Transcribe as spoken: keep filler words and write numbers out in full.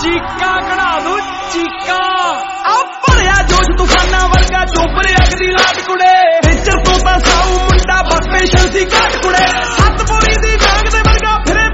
ਚੀਕਾ ਕਢਾ ਦੂ ਚੀਕਾ ਆ ਭਰਿਆ ਜੋਸ਼ ਤੂਫਾਨਾਂ ਵਰਗਾ ਚੋਪਰੇ ਅਗਦੀ ਲਾਟ ਕੁੜੇ ਨੇਚਰ ਤੋਂ ਤਾਂ ਸਾਊ ਮੁੰਡਾ ਬਸ ਸਪੈਸ਼ਲ ਸੀ ਘਾਟ ਕੁੜੇ ਸੱਤ ਪੂਰੀ ਦੀ ਜਾਂਗ ਦੇ ਵਰਗਾ ਫਿਰੇ